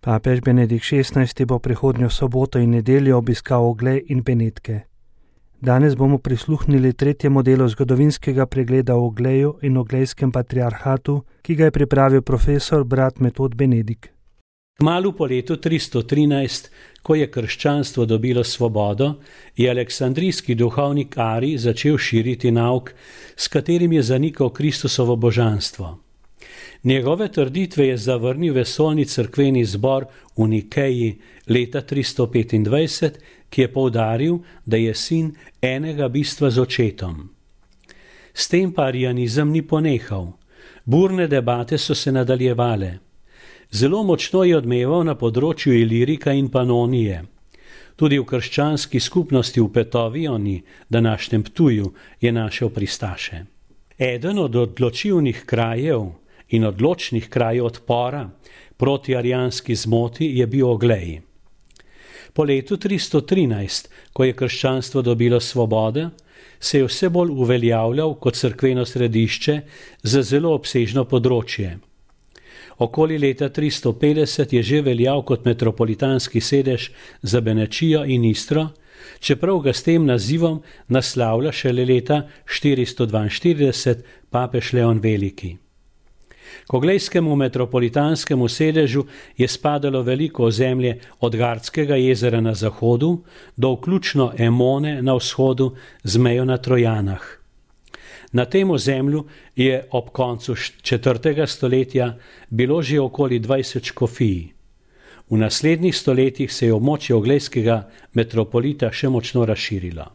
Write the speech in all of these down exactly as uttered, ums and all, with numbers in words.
Papež Benedikt šestnajsti bo prihodnjo soboto in nedeljo obiskal Oglej in Benetke. Danes bomo prisluhnili tretjemu delu zgodovinskega pregleda o Ogleju in Oglejskem patriarhatu, ki ga je pripravil profesor brat Metod Benedikt. Kmalu po letu tristo trinajst, ko je krščanstvo dobilo svobodo, je aleksandrijski duhovnik Arij začel širiti nauk, s katerim je zanikal Kristusovo božanstvo. Njegove trditve je zavrnil vesoljni cerkveni zbor v Nikeji leta tristo petindvajset, ki je poudaril, da je sin enega bistva z očetom. S tem pa arijanizem ni ponehal. Burne debate so se nadaljevale. Zelo močno je odmeval na področju Ilirika in Panonije. Tudi v krščanski skupnosti v Petovioni, današnjem Ptuju, je našel pristaše. Eden od odločilnih krajev in odločnih krajev odpora proti arijanski zmoti je bil Oglej. Po letu tristo trinajst, ko je krščanstvo dobilo svobode, se je vse bolj uveljavljal kot cerkveno središče za zelo obsežno področje. Okoli leta tristo petdeset je že veljal kot metropolitanski sedež za Benečijo in Istro, čeprav ga s tem nazivom naslavlja šele leta štiristo dvainštirideset papež Leon Veliki. K oglejskemu metropolitanskemu sedežu je spadalo veliko ozemlje od Gardskega jezera na zahodu do vključno Emone na vzhodu z mejo na Trojanah. Na tem ozemlju je ob koncu četrtega stoletja bilo že okoli dvajset škofij. V naslednjih stoletjih se je območje oglejskega metropolita še močno razširilo.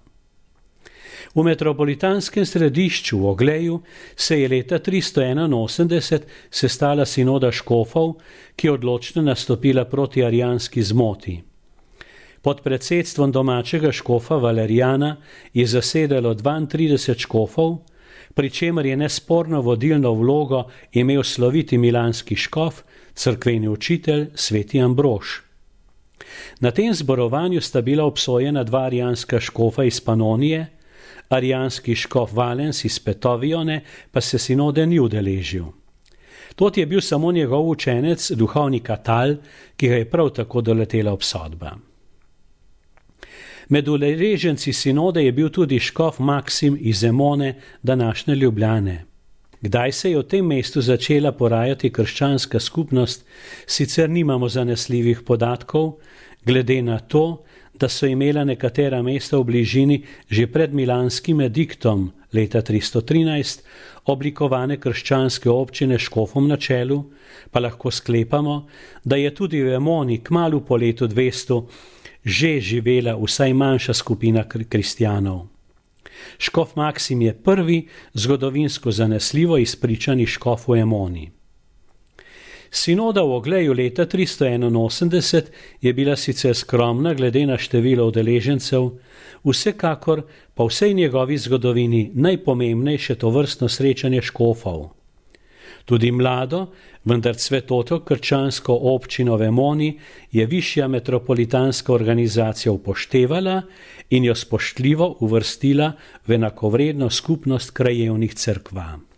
V metropolitanskem središču v Ogleju se je leta tristo enainosemdeset sestala sinoda škofov, ki je odločno nastopila proti arijanski zmoti. Pod predsedstvom domačega škofa Valerijana je zasedalo dvaintrideset škofov, pri čemer je nesporno vodilno vlogo imel sloviti milanski škof, cerkveni učitelj sveti Ambrož. Na tem zborovanju sta bila obsojena dva arijanska škofa iz Panonije, arijanski škof Valens iz Petovione pa se sinode ni udeležil. Tot je bil samo njegov učenec, duhovnik Atal, ki ga je prav tako doletela obsodba. Med udeleženci sinode je bil tudi škof Maksim iz Emone, današnje Ljubljane. Kdaj se je v tem mestu začela porajati krščanska skupnost, sicer nimamo zanesljivih podatkov, glede na to, da so imela nekatera mesta v bližini že pred milanskim ediktom leta tristo trinajst oblikovane krščanske občine s škofom na čelu, pa lahko sklepamo, da je tudi v Emoni kmalu po letu dvesto že živela vsaj manjša skupina kristjanov. Škof Maksim je prvi zgodovinsko zanesljivo izpričani škof v Emoni. Sinoda v Ogleju leta tristo enainosemdeset je bila sicer skromna glede na število udeležencev, vsekakor pa v vsej njegovi zgodovini najpomembnejše tovrstno srečanje škofov. Tudi mlado, vendar cvetoto krščansko občino v Emoni je višja metropolitanska organizacija upoštevala in jo spoštljivo uvrstila v enakovredno skupnost krajevnih cerkva.